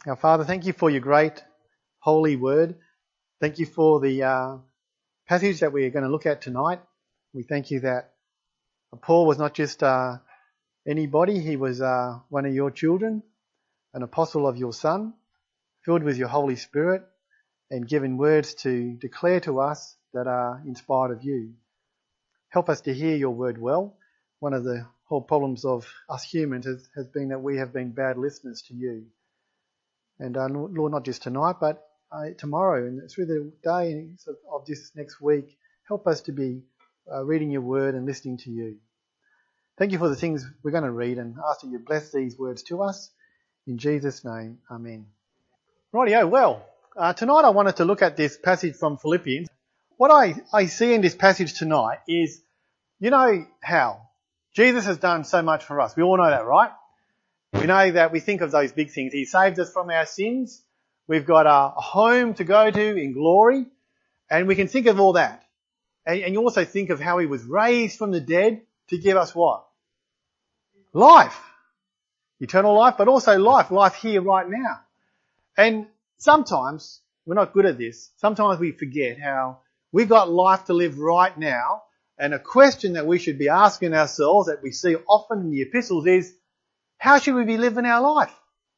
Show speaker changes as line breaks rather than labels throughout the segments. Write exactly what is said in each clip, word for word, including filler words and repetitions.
Our Father, thank you for your great holy word. Thank you for the uh, passage that we're going to look at tonight. We thank you that Paul was not just uh, anybody, he was uh, one of your children, an apostle of your Son, filled with your Holy Spirit and given words to declare to us that are inspired of you. Help us to hear your word well. One of the whole problems of us humans has, has been that we have been bad listeners to you. And uh, Lord, not just tonight, but uh, tomorrow and through the day of this next week, help us to be uh, reading your word and listening to you. Thank you for the things we're going to read and ask that you bless these words to us. In Jesus' name, amen. Rightio, well, uh, tonight I wanted to look at this passage from Philippians. What I, I see in this passage tonight is, you know how Jesus has done so much for us. We all know that, right? We know that we think of those big things. He saved us from our sins. We've got a home to go to in glory. And we can think of all that. And, and you also think of how he was raised from the dead to give us what? Life. Eternal life, but also life. Life here right now. And sometimes, we're not good at this, sometimes we forget how we've got life to live right now. And a question that we should be asking ourselves that we see often in the epistles is, how should we be living our life?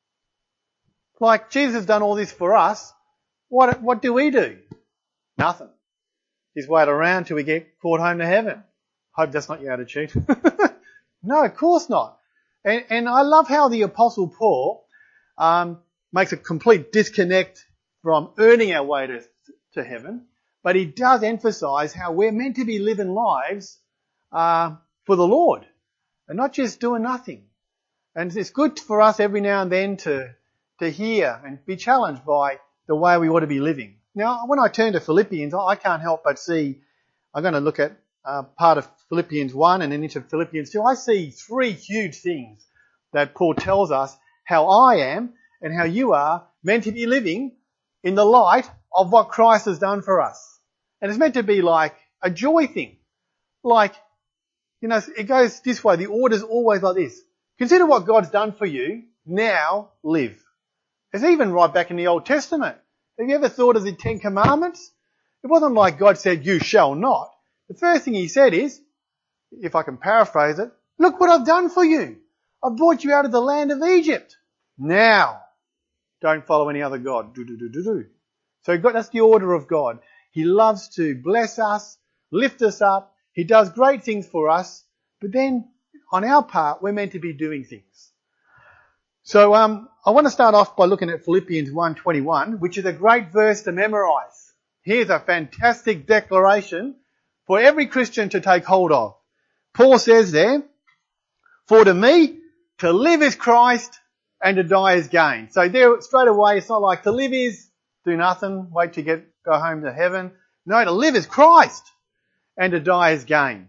Like, Jesus has done all this for us. What, what do we do? Nothing. Just wait around till we get caught home to heaven. Hope that's not your attitude. No, of course not. And, and I love how the Apostle Paul um, makes a complete disconnect from earning our way to, to heaven. But he does emphasise how we're meant to be living lives uh, for the Lord. And not just doing nothing. And it's good for us every now and then to, to hear and be challenged by the way we ought to be living. Now, when I turn to Philippians, I can't help but see, I'm going to look at uh, part of Philippians one and then into Philippians two. I see three huge things that Paul tells us how I am and how you are meant to be living in the light of what Christ has done for us. And it's meant to be like a joy thing. Like, you know, it goes this way. The order's always like this. Consider what God's done for you. Now live. It's even right back in the Old Testament. Have you ever thought of the Ten Commandments? It wasn't like God said, you shall not. The first thing he said is, if I can paraphrase it, look what I've done for you. I've brought you out of the land of Egypt. Now, don't follow any other God. Do, do, do, do, do. So God, that's the order of God. He loves to bless us, lift us up. He does great things for us. But then, on our part, we're meant to be doing things. So um, I want to start off by looking at Philippians one twenty-one, which is a great verse to memorise. Here's a fantastic declaration for every Christian to take hold of. Paul says there, for to me, to live is Christ and to die is gain. So there, straight away, it's not like to live is do nothing, wait to get go home to heaven. No, to live is Christ and to die is gain.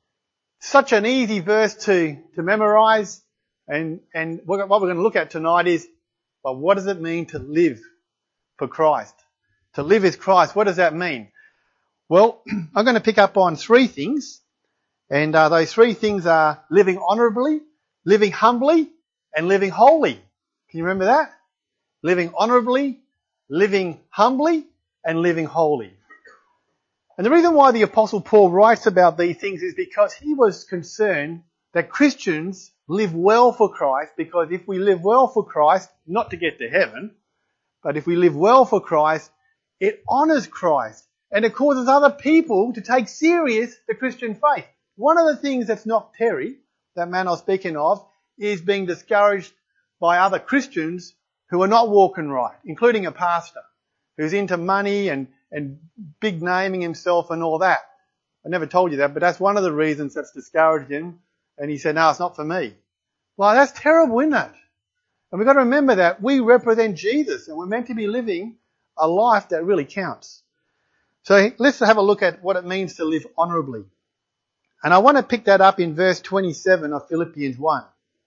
Such an easy verse to, to memorise. And, and what we're going to look at tonight is, well, what does it mean to live for Christ? To live is Christ. What does that mean? Well, I'm going to pick up on three things. And uh, those three things are living honourably, living humbly, and living holy. Can you remember that? Living honourably, living humbly, and living holy. And the reason why the Apostle Paul writes about these things is because he was concerned that Christians live well for Christ, because if we live well for Christ, not to get to heaven, but if we live well for Christ, it honours Christ and it causes other people to take serious the Christian faith. One of the things that's knocked Terry, that man I was speaking of, is being discouraged by other Christians who are not walking right, including a pastor who's into money and and big naming himself and all that. I never told you that, but that's one of the reasons that's discouraged him. And he said, no, it's not for me. Well, that's terrible, isn't it? And we've got to remember that we represent Jesus and we're meant to be living a life that really counts. So let's have a look at what it means to live honourably. And I want to pick that up in verse twenty-seven of Philippians one.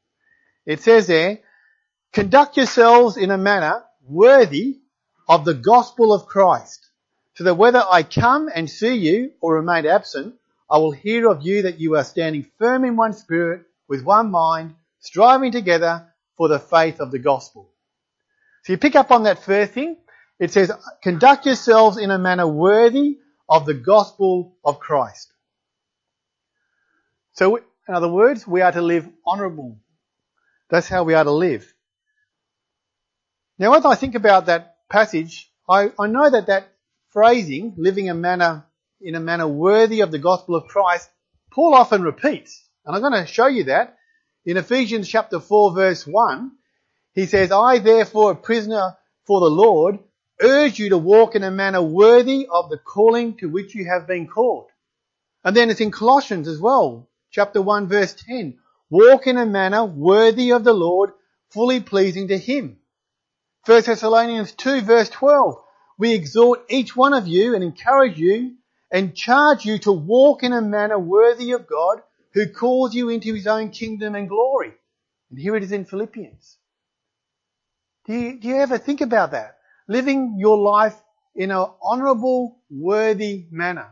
It says there, conduct yourselves in a manner worthy of the gospel of Christ, so that whether I come and see you or remain absent, I will hear of you that you are standing firm in one spirit, with one mind, striving together for the faith of the gospel. So you pick up on that first thing. It says, conduct yourselves in a manner worthy of the gospel of Christ. So, in other words, we are to live honourable. That's how we are to live. Now, as I think about that passage, I, I know that that phrasing, living a manner in a manner worthy of the gospel of Christ, Paul often repeats. And I'm going to show you that. In Ephesians chapter four, verse one, he says, I therefore, a prisoner for the Lord, urge you to walk in a manner worthy of the calling to which you have been called. And then it's in Colossians as well, chapter one, verse ten. Walk in a manner worthy of the Lord, fully pleasing to Him. First Thessalonians two, verse twelve. We exhort each one of you and encourage you and charge you to walk in a manner worthy of God, who calls you into His own kingdom and glory. And here it is in Philippians. Do you, do you ever think about that? Living your life in an honourable, worthy manner.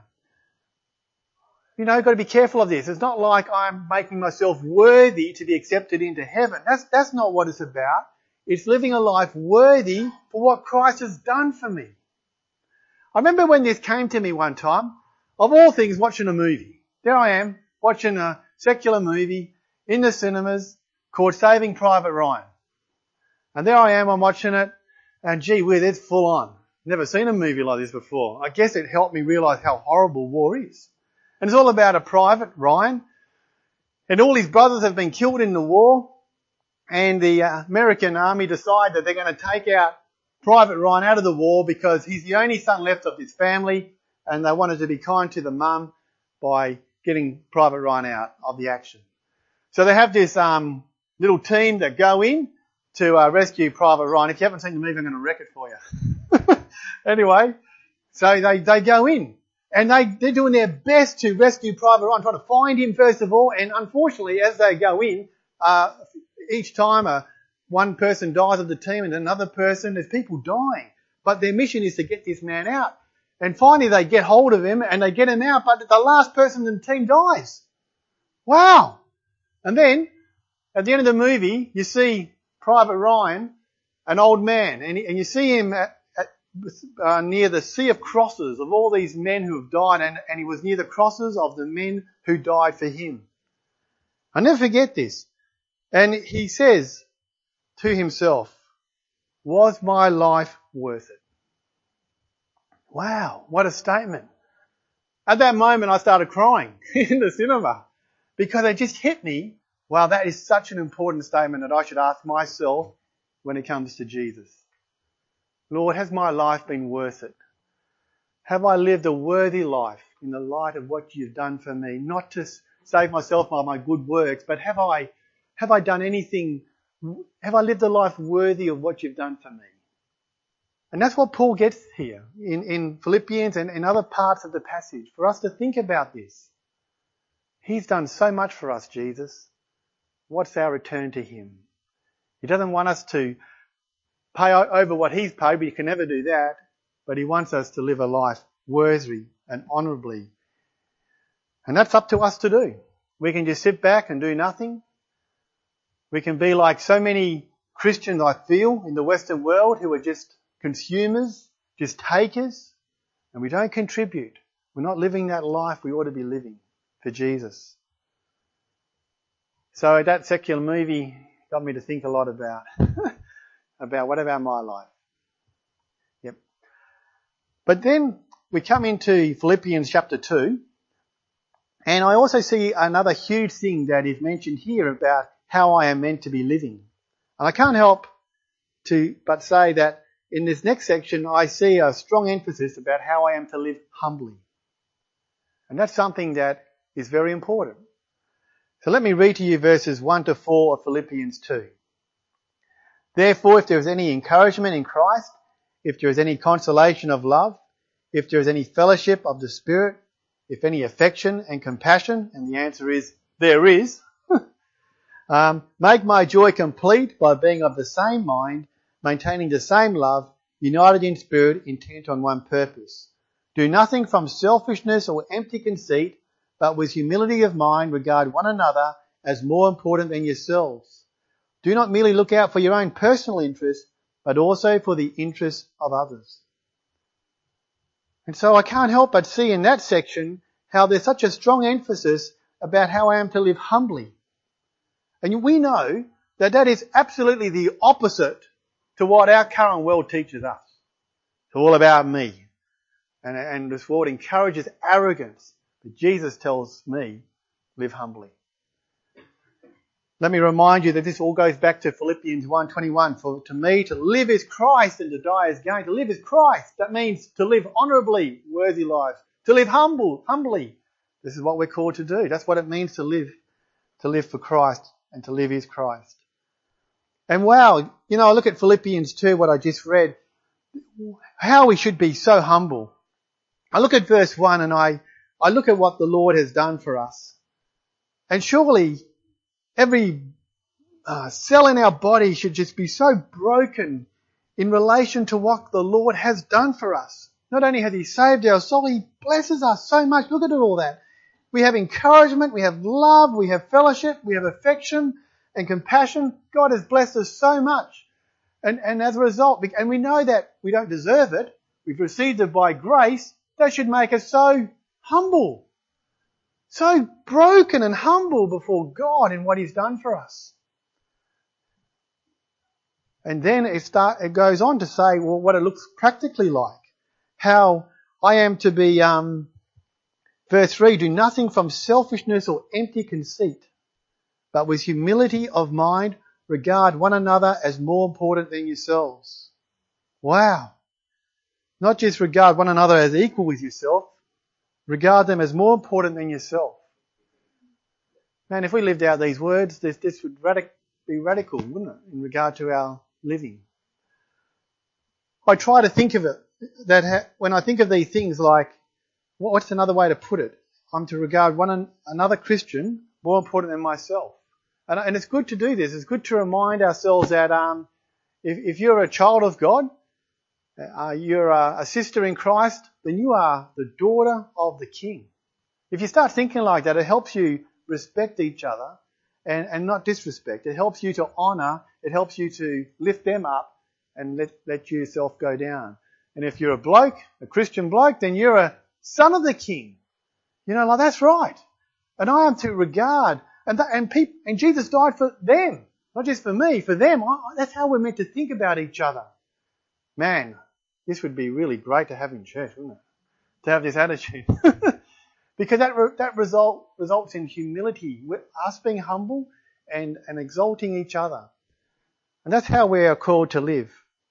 You know, you've got to be careful of this. It's not like I'm making myself worthy to be accepted into heaven. That's, that's not what it's about. It's living a life worthy for what Christ has done for me. I remember when this came to me one time, of all things, watching a movie. There I am, watching a secular movie in the cinemas called Saving Private Ryan. And there I am, I'm watching it, and gee whiz, it's full on. Never seen a movie like this before. I guess it helped me realise how horrible war is. And it's all about a private, Ryan, and all his brothers have been killed in the war, and the uh, American army decide that they're going to take out Private Ryan out of the war because he's the only son left of his family, and they wanted to be kind to the mum by getting Private Ryan out of the action. So they have this um, little team that go in to uh, rescue Private Ryan. If you haven't seen the movie, I'm going to wreck it for you. Anyway, so they, they go in, and they, they're doing their best to rescue Private Ryan, trying to find him first of all, and unfortunately, as they go in, uh, each time a one person dies of the team and another person, there's people dying. But their mission is to get this man out. And finally they get hold of him and they get him out, but the last person in the team dies. Wow! And then, at the end of the movie, you see Private Ryan, an old man, and, and you see him at, at, uh, near the sea of crosses of all these men who have died, and, and he was near the crosses of the men who died for him. I'll never forget this. And he says to himself, was my life worth it? Wow, what a statement. At that moment I started crying in the cinema because it just hit me, wow, that is such an important statement that I should ask myself when it comes to Jesus. Lord, has my life been worth it? Have I lived a worthy life in the light of what you've done for me? Not to save myself by my good works, but have I Have I done anything, have I lived a life worthy of what you've done for me? And that's what Paul gets here in, in Philippians and in other parts of the passage, for us to think about this. He's done so much for us, Jesus. What's our return to him? He doesn't want us to pay over what he's paid, but you can never do that. But he wants us to live a life worthy and honourably. And that's up to us to do. We can just sit back and do nothing. We can be like so many Christians, I feel, in the Western world who are just consumers, just takers, and we don't contribute. We're not living that life we ought to be living for Jesus. So that secular movie got me to think a lot about, about what about my life? Yep. But then we come into Philippians chapter two, and I also see another huge thing that is mentioned here about how I am meant to be living. And I can't help to but say that in this next section I see a strong emphasis about how I am to live humbly. And that's something that is very important. So let me read to you verses one to four of Philippians two. Therefore, if there is any encouragement in Christ, if there is any consolation of love, if there is any fellowship of the Spirit, if any affection and compassion, and the answer is, there is, Um, make my joy complete by being of the same mind, maintaining the same love, united in spirit, intent on one purpose. Do nothing from selfishness or empty conceit, but with humility of mind regard one another as more important than yourselves. Do not merely look out for your own personal interests, but also for the interests of others. And so I can't help but see in that section how there's such a strong emphasis about how I am to live humbly. And we know that that is absolutely the opposite to what our current world teaches us. It's all about me. And, and this world encourages arrogance. But Jesus tells me, live humbly. Let me remind you that this all goes back to Philippians one twenty-one. For to me, to live is Christ and to die is gain. To live is Christ. That means to live honourably, worthy lives. To live humble, humbly. This is what we're called to do. That's what it means to live. To live for Christ, and to live is Christ. And wow, you know, I look at Philippians two, what I just read, how we should be so humble. I look at verse one and I, I look at what the Lord has done for us. And surely every uh, cell in our body should just be so broken in relation to what the Lord has done for us. Not only has He saved our soul, He blesses us so much. Look at all that. We have encouragement, we have love, we have fellowship, we have affection and compassion. God has blessed us so much. And, and as a result, and we know that we don't deserve it, we've received it by grace, that should make us so humble. So broken and humble before God in what He's done for us. And then it, start, it goes on to say, well, what it looks practically like. How I am to be, um, verse three, do nothing from selfishness or empty conceit, but with humility of mind, regard one another as more important than yourselves. Wow. Not just regard one another as equal with yourself, regard them as more important than yourself. Man, if we lived out these words, this, this would radic- be radical, wouldn't it, in regard to our living? I try to think of it, that ha- when I think of these things like, what's another way to put it? I'm to regard one an- another Christian more important than myself. And, and it's good to do this. It's good to remind ourselves that um, if, if you're a child of God, uh, you're a, a sister in Christ, then you are the daughter of the King. If you start thinking like that, it helps you respect each other and, and not disrespect. It helps you to honour. It helps you to lift them up and let, let yourself go down. And if you're a bloke, a Christian bloke, then you're a son of the King. You know, like that's right. And I am to regard, and that, and people, and Jesus died for them, not just for me, for them. I, that's how we're meant to think about each other. Man, this would be really great to have in church, wouldn't it? To have this attitude. Because that re- that result results in humility, us being humble and, and exalting each other. And that's how we are called to live.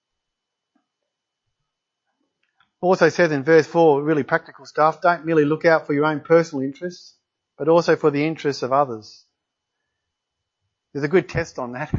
Also says in verse four, really practical stuff, don't merely look out for your own personal interests, but also for the interests of others. There's a good test on that.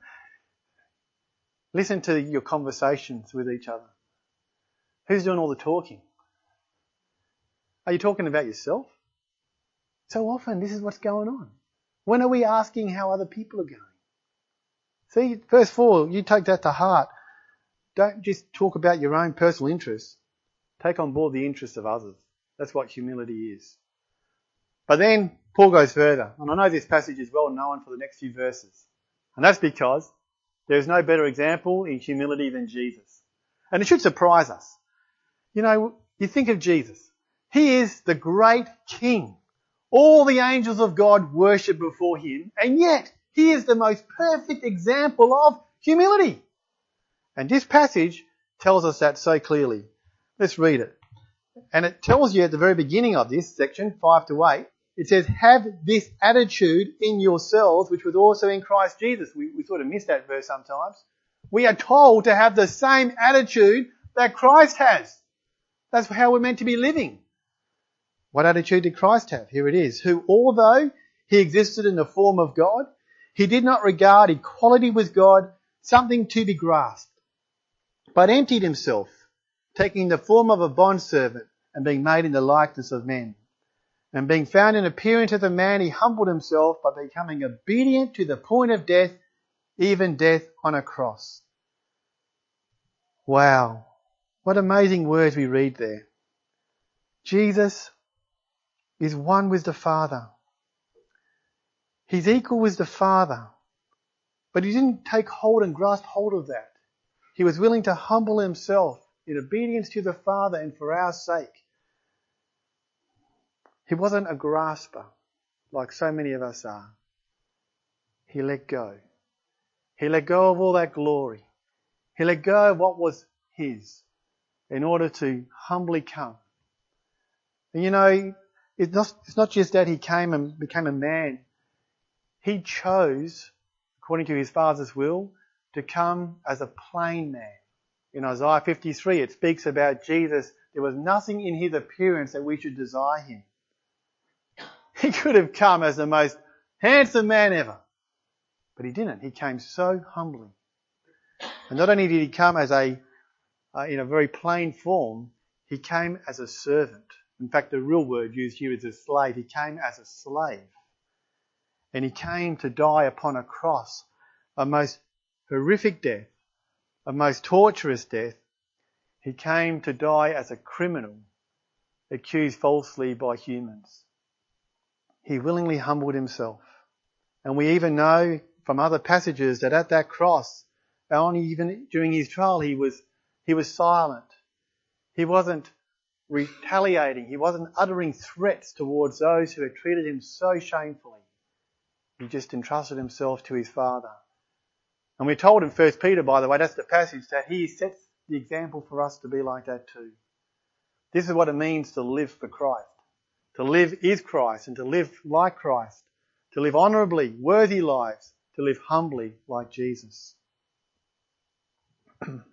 Listen to your conversations with each other. Who's doing all the talking? Are you talking about yourself? So often this is what's going on. When are we asking how other people are going? See, verse four, you take that to heart. Don't just talk about your own personal interests. Take on board the interests of others. That's what humility is. But then Paul goes further. And I know this passage is well known for the next few verses. And that's because there is no better example in humility than Jesus. And it should surprise us. You know, you think of Jesus. He is the great King. All the angels of God worship before Him. And yet, He is the most perfect example of humility. And this passage tells us that so clearly. Let's read it. And it tells you at the very beginning of this section, five to eight, it says, have this attitude in yourselves, which was also in Christ Jesus. We, we sort of miss that verse sometimes. We are told to have the same attitude that Christ has. That's how we're meant to be living. What attitude did Christ have? Here it is. Who, although He existed in the form of God, He did not regard equality with God something to be grasped, but emptied Himself, taking the form of a bondservant and being made in the likeness of men. And being found in appearance as a man, He humbled Himself by becoming obedient to the point of death, even death on a cross. Wow. What amazing words we read there. Jesus is one with the Father. He's equal with the Father. But He didn't take hold and grasp hold of that. He was willing to humble himself in obedience to the Father and for our sake. He wasn't a grasper like so many of us are. He let go. He let go of all that glory. He let go of what was his in order to humbly come. And you know, it's not, it's not just that he came and became a man. He chose, according to his Father's will, to come as a plain man. In Isaiah fifty-three, it speaks about Jesus. There was nothing in his appearance that we should desire him. He could have come as the most handsome man ever. But he didn't. He came so humbly. And not only did he come as a, uh, in a very plain form, he came as a servant. In fact, the real word used here is a slave. He came as a slave. And he came to die upon a cross, a most horrific death, a most torturous death. He came to die as a criminal, accused falsely by humans. He willingly humbled himself. And we even know from other passages that at that cross, only even during his trial, he was, he was silent. He wasn't retaliating. He wasn't uttering threats towards those who had treated him so shamefully. He just entrusted himself to his Father. And we're told in First Peter, by the way, that's the passage, that he sets the example for us to be like that too. This is what it means to live for Christ. To live is Christ, and to live like Christ. To live honourably, worthy lives. To live humbly like Jesus. Well,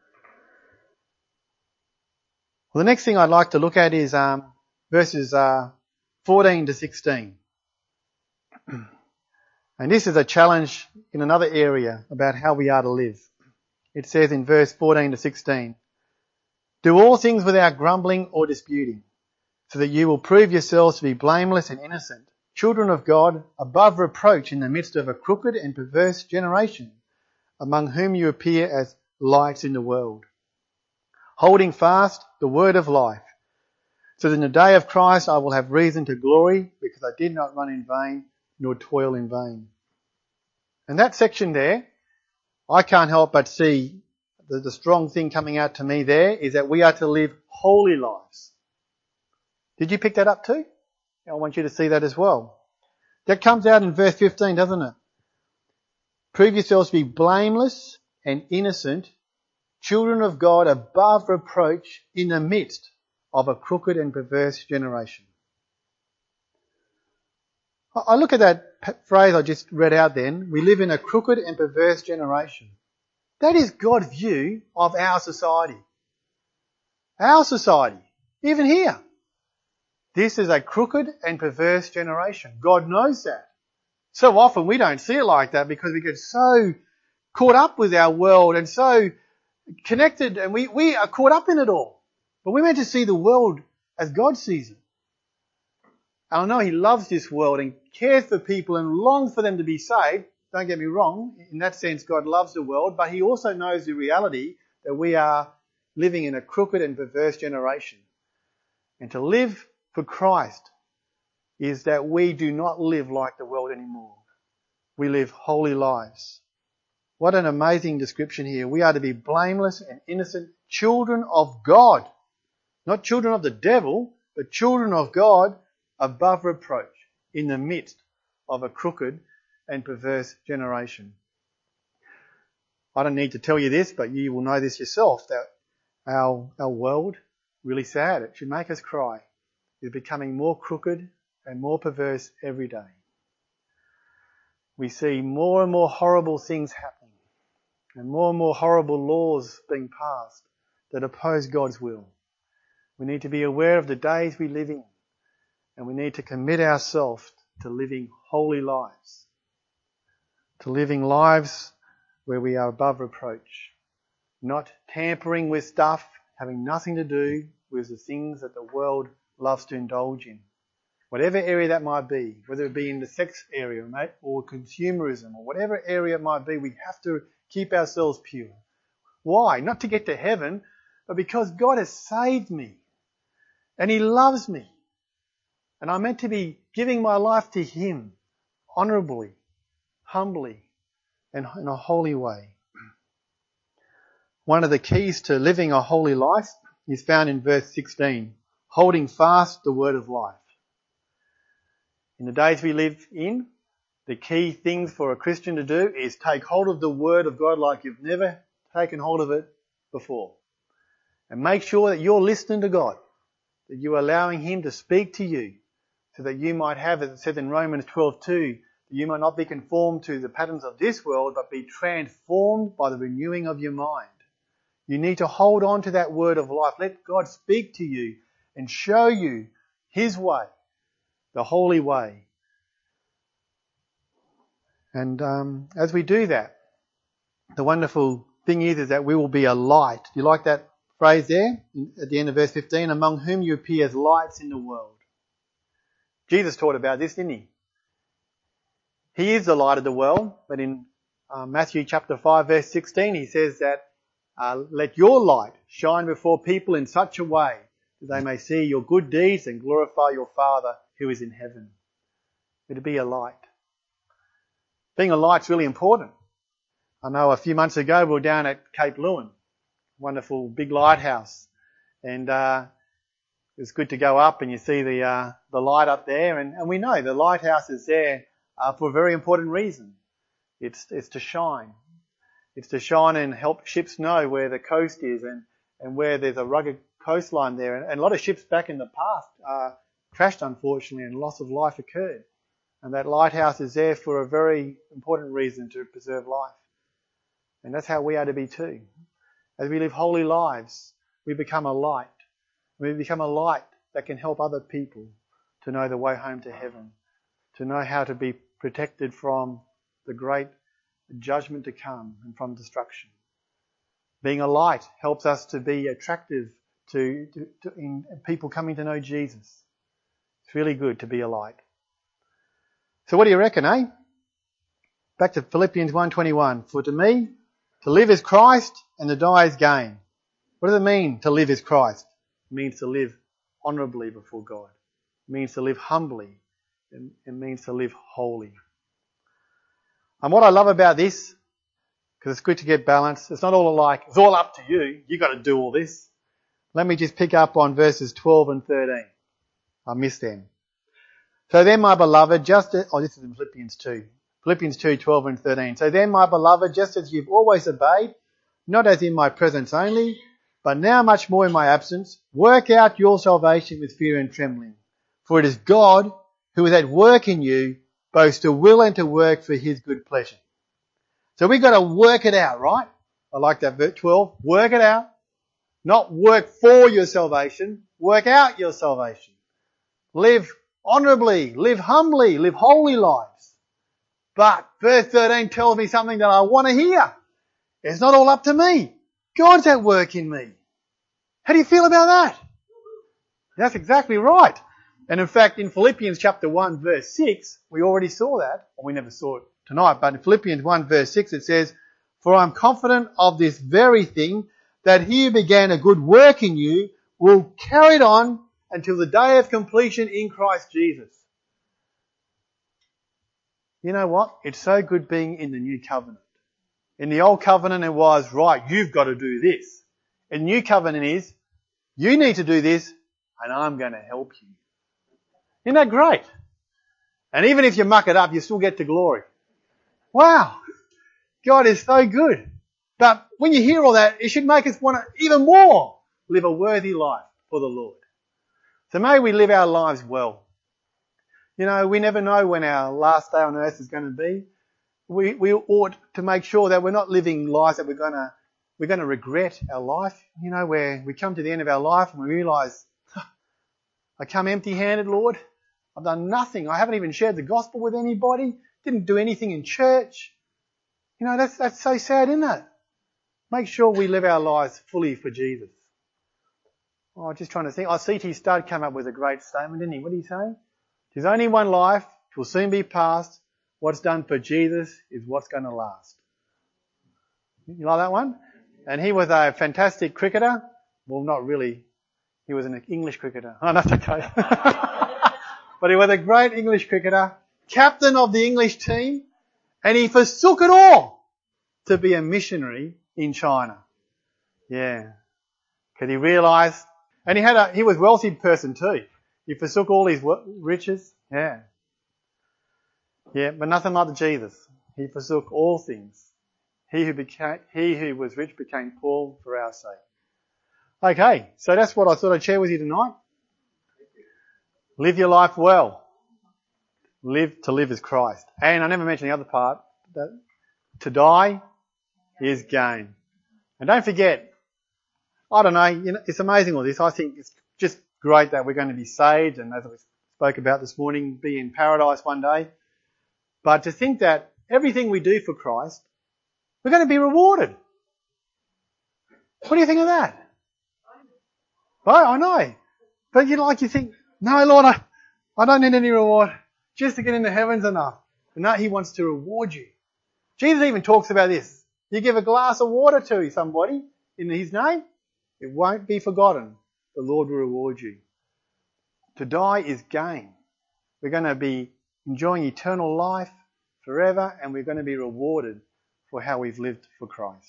the next thing I'd like to look at is um, verses uh, fourteen to sixteen. And this is a challenge in another area about how we are to live. It says in verse fourteen to sixteen, "Do all things without grumbling or disputing, so that you will prove yourselves to be blameless and innocent, children of God, above reproach in the midst of a crooked and perverse generation, among whom you appear as lights in the world, holding fast the word of life, so that in the day of Christ I will have reason to glory, because I did not run in vain, nor toil in vain." And that section there, I can't help but see the, the strong thing coming out to me there is that we are to live holy lives. Did you pick that up too? I want you to see that as well. That comes out in verse fifteen, doesn't it? "Prove yourselves to be blameless and innocent, children of God above reproach in the midst of a crooked and perverse generation." I look at that phrase I just read out then. We live in a crooked and perverse generation. That is God's view of our society. Our society. Even here. This is a crooked and perverse generation. God knows that. So often we don't see it like that because we get so caught up with our world and so connected, and we, we are caught up in it all. But we're meant to see the world as God sees it. I know He loves this world and cares for people and longs for them to be saved. Don't get me wrong. In that sense, God loves the world, but He also knows the reality that we are living in a crooked and perverse generation. And to live for Christ is that we do not live like the world anymore. We live holy lives. What an amazing description here. We are to be blameless and innocent children of God. Not children of the devil, but children of God, above reproach, in the midst of a crooked and perverse generation. I don't need to tell you this, but you will know this yourself, that our, our world, really sad, it should make us cry, is becoming more crooked and more perverse every day. We see more and more horrible things happening, and more and more horrible laws being passed that oppose God's will. We need to be aware of the days we live in, and we need to commit ourselves to living holy lives, to living lives where we are above reproach, not tampering with stuff, having nothing to do with the things that the world loves to indulge in. Whatever area that might be, whether it be in the sex area or consumerism or whatever area it might be, we have to keep ourselves pure. Why? Not to get to heaven, but because God has saved me and He loves me. And I'm meant to be giving my life to Him honourably, humbly, and in a holy way. one of the keys to living a holy life is found in verse sixteen, holding fast the word of life. In the days we live in, the key things for a Christian to do is take hold of the word of God like you've never taken hold of it before. And make sure that you're listening to God, that you're allowing Him to speak to you, so that you might have, as it says in Romans twelve two, that you might not be conformed to the patterns of this world, but be transformed by the renewing of your mind. You need to hold on to that word of life. Let God speak to you and show you His way, the holy way. And um, as we do that, the wonderful thing is, is that we will be a light. Do you like that phrase there at the end of verse fifteen? Among whom you appear as lights in the world. Jesus taught about this, didn't He? He is the light of the world, but in uh, Matthew chapter five verse sixteen He says that uh, let your light shine before people in such a way that they may see your good deeds and glorify your Father who is in heaven. We're to be a light. Being a light's really important. I know a few months ago we were down at Cape Lewin, wonderful big lighthouse, and uh, it was good to go up and you see the uh, the light up there, and, and we know the lighthouse is there uh, for a very important reason. It's it's to shine. It's to shine and help ships know where the coast is and, and where there's a rugged coastline there. And, and a lot of ships back in the past uh, crashed, unfortunately, and loss of life occurred. And that lighthouse is there for a very important reason, to preserve life. And that's how we are to be too. As we live holy lives, we become a light. We become a light that can help other people to know the way home to heaven, to know how to be protected from the great judgment to come and from destruction. Being a light helps us to be attractive to, to, to in people coming to know Jesus. It's really good to be a light. So what do you reckon, eh? Back to Philippians one twenty-one. For to me, to live is Christ and to die is gain. What does it mean to live is Christ? It means to live honourably before God. It means to live humbly. It means to live holy. And what I love about this, because it's good to get balance, it's not all like, it's all up to you, you've got to do all this. Let me just pick up on verses twelve and thirteen. I missed them. So then, my beloved, just as, oh, this is in Philippians two. Philippians two, twelve and thirteen. So then, my beloved, just as you've always obeyed, not as in my presence only, but now much more in my absence, work out your salvation with fear and trembling. For it is God who is at work in you, both to will and to work for His good pleasure. So we've got to work it out, right? I like that verse twelve. Work it out. Not work for your salvation. Work out your salvation. Live honourably. Live humbly. Live holy lives. But verse thirteen tells me something that I want to hear. It's not all up to me. God's at work in me. How do you feel about that? That's exactly right. And in fact, in Philippians chapter one verse six, we already saw that. Well, we never saw it tonight, but in Philippians one verse six it says, for I'm confident of this very thing, that He who began a good work in you will carry it on until the day of completion in Christ Jesus. You know what? It's so good being in the new covenant. In the old covenant it was, right, you've got to do this. In the new covenant is, you need to do this and I'm going to help you. Isn't that great? And even if you muck it up, you still get to glory. Wow. God is so good. But when you hear all that, it should make us want to even more live a worthy life for the Lord. So may we live our lives well. You know, we never know when our last day on earth is going to be. We, we ought to make sure that we're not living lives that we're going to, we're going to regret our life. You know, where we come to the end of our life and we realise, I come empty-handed, Lord. I've done nothing. I haven't even shared the gospel with anybody. Didn't do anything in church. You know, that's that's so sad, isn't it? Make sure we live our lives fully for Jesus. Oh, just trying to think. Oh, C T Studd came up with a great statement, didn't he? What did he say? There's only one life. It will soon be past. What's done for Jesus is what's going to last. You like that one? And he was a fantastic cricketer. Well, not really. He was an English cricketer. Oh, that's okay. But he was a great English cricketer, captain of the English team, and he forsook it all to be a missionary in China. Yeah. Because he realised, and he had a, he was a wealthy person too. He forsook all his riches. Yeah. Yeah, but nothing like Jesus. He forsook all things. He who became, he who was rich became poor for our sake. Okay, so that's what I thought I'd share with you tonight. Live your life well. Live to live as Christ. And I never mentioned the other part, that to die is gain. And don't forget, I don't know, you know, it's amazing all this. I think it's just great that we're going to be saved, and as we spoke about this morning, be in paradise one day. But to think that everything we do for Christ, we're going to be rewarded. What do you think of that? Right, I know. But you like, you think, no, Lord, I, I don't need any reward. Just to get into heaven's enough. And that He wants to reward you. Jesus even talks about this. You give a glass of water to somebody in His name, it won't be forgotten. The Lord will reward you. To die is gain. We're going to be enjoying eternal life forever, and we're going to be rewarded for how we've lived for Christ.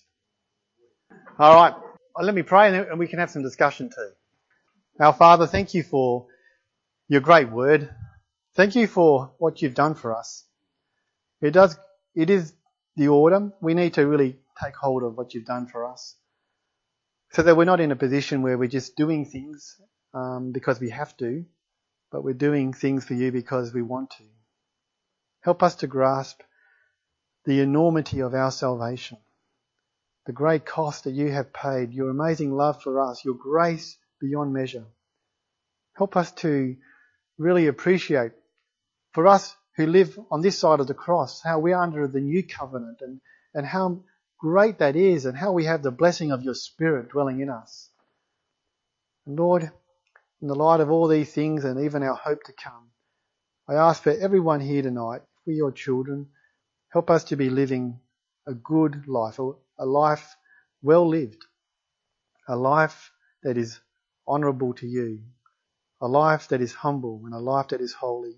All right, let me pray and we can have some discussion too. Our Father, thank you for your great word. Thank you for what you've done for us. It does, it is the autumn. We need to really take hold of what you've done for us, so that we're not in a position where we're just doing things um, because we have to, but we're doing things for you because we want to. Help us to grasp the enormity of our salvation, the great cost that you have paid, your amazing love for us, your grace beyond measure. Help us to really appreciate, for us who live on this side of the cross, how we are under the new covenant, and, and how great that is, and how we have the blessing of your Spirit dwelling in us. And Lord, in the light of all these things and even our hope to come, I ask for everyone here tonight, for your children, help us to be living a good life, a life well lived, a life that is honourable to you, a life that is humble and a life that is holy.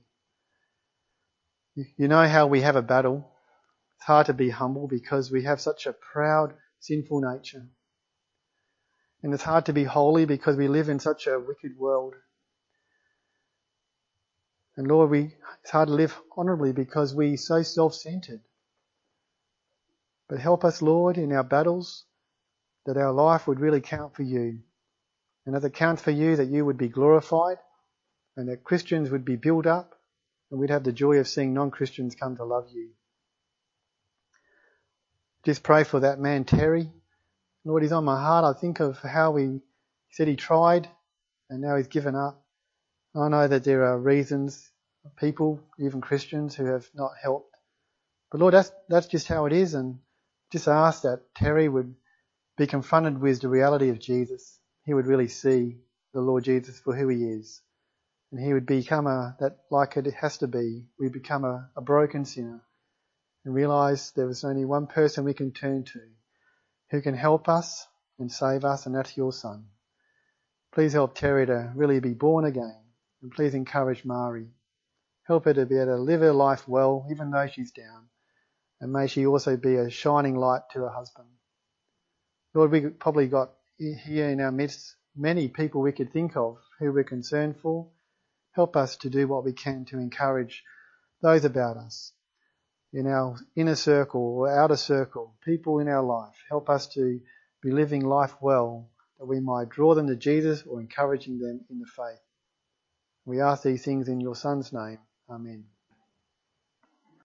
You know how we have a battle. It's hard to be humble because we have such a proud, sinful nature. And it's hard to be holy because we live in such a wicked world. And Lord, we, it's hard to live honourably because we're so self-centred. But help us, Lord, in our battles, that our life would really count for you. And as it counts for you, that you would be glorified and that Christians would be built up, and we'd have the joy of seeing non-Christians come to love you. Just pray for that man, Terry. Lord, he's on my heart. I think of how he, he said he tried and now he's given up. I know that there are reasons, people, even Christians, who have not helped. But Lord, that's, that's just how it is, and just ask that Terry would be confronted with the reality of Jesus. He would really see the Lord Jesus for who he is. And he would become a, that like it has to be, we become a, a broken sinner and realise there is only one person we can turn to who can help us and save us, and that's your Son. Please help Terry to really be born again, and please encourage Mari. Help her to be able to live her life well, even though she's down, and may she also be a shining light to her husband. Lord, we probably got here in our midst many people we could think of who we're concerned for. Help us to do what we can to encourage those about us in our inner circle or outer circle, people in our life. Help us to be living life well, that we might draw them to Jesus or encouraging them in the faith. We ask these things in your Son's name. Amen.